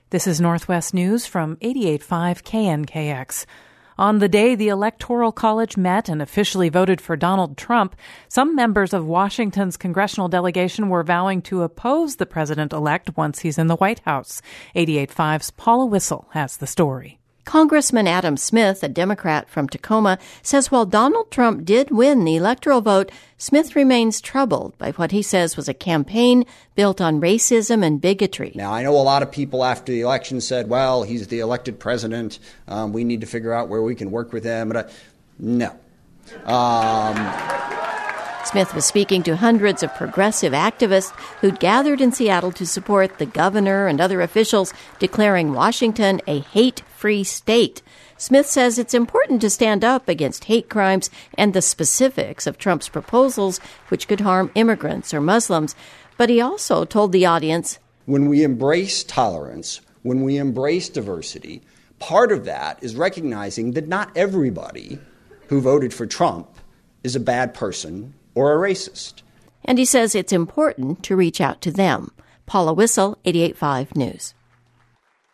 This is Northwest News from 88.5 KNKX. On the day the Electoral College met and officially voted for Donald Trump, some members of Washington's congressional delegation were vowing to oppose the president-elect once he's in the White House. 88.5's Paula Whistle has the story. Congressman Adam Smith, a Democrat from Tacoma, says while Donald Trump did win the electoral vote, Smith remains troubled by what he says was a campaign built on racism and bigotry. Now, I know a lot of people after the election said, well, he's the elected president. We need to figure out where we can work with him. No. Smith was speaking to hundreds of progressive activists who'd gathered in Seattle to support the governor and other officials declaring Washington a hate-free state. Smith says it's important to stand up against hate crimes and the specifics of Trump's proposals, which could harm immigrants or Muslims. But he also told the audience, when we embrace tolerance, when we embrace diversity, part of that is recognizing that not everybody who voted for Trump is a bad person or a racist. And he says it's important to reach out to them. Paula Whistle, 88.5 News.